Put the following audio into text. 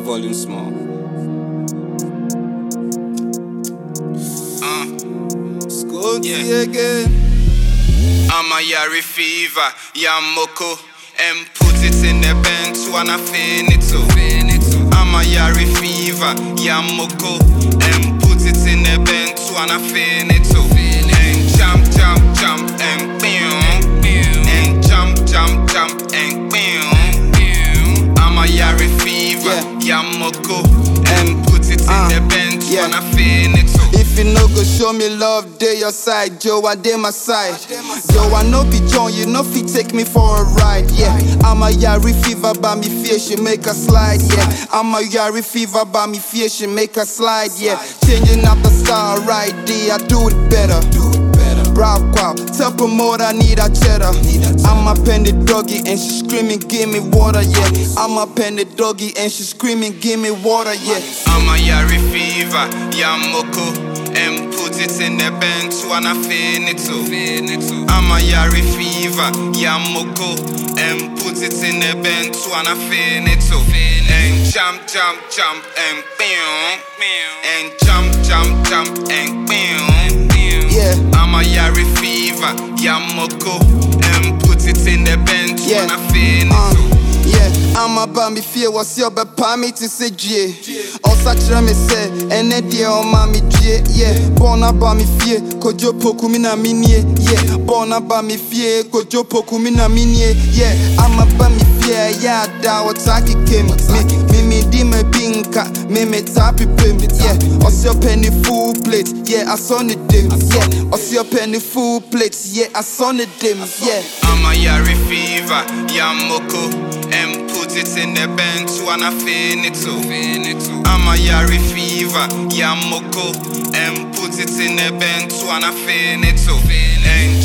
volume small. Yeah. Again. I'm a Yari fever, Yamoko, and put it in the bench when I finish it. I'm a Yari fever, Yamoko, and put it in the bench when I finish it. And jump, jump, jump, and boom, and jump, jump, jump, and boom. I'm a Yari fever, Yamoko, and put it in the bench when I finish it. If you no go show me love, dey your side, Joe, I dey my side. Joe, I no be John, you no fit take me for a ride, yeah. I'm a Yari fever, by me fear she make a slide, yeah. I'm a Yari fever, by me fear she make a slide, yeah. Changing up the style right there, I do it better. Bravo, wow, tell promoter I need a cheddar. I'm a penny doggy and she screaming, give me water, yeah. I'm a penny doggy and she screaming, give me water, yeah. I'm a Yari fever, Yamoko, and put it in the bench when I finish it. I'm a Yari fever, Yamoko, and put it in the bench when I finish it. And jump, jump, jump, and boom, and jump, jump, jump, and boom. Yeah. I'm a Yari fever, Yamoko, and put it in the bench when I finish it. Yeah, I'm about me fear what's your but me to say J. Also try me say and dear on mommy J. Yeah, born about me fear, kojo pokumina minie. Yeah, born about me fear, kojo pokumina minie. Yeah, I'm about me fear, yeah, da what taki came. Me di me binka, me tapi pim. Yeah, also your penny full plate. Yeah, I saw the dim. Yeah, also your penny full plate. Yeah, I saw the dim. Yeah, I'm a Yari fever, Yamoko, and put it in the bench when I finish it. I'm a Yari fever, Yamoko, and put it in the bench when I finish it. And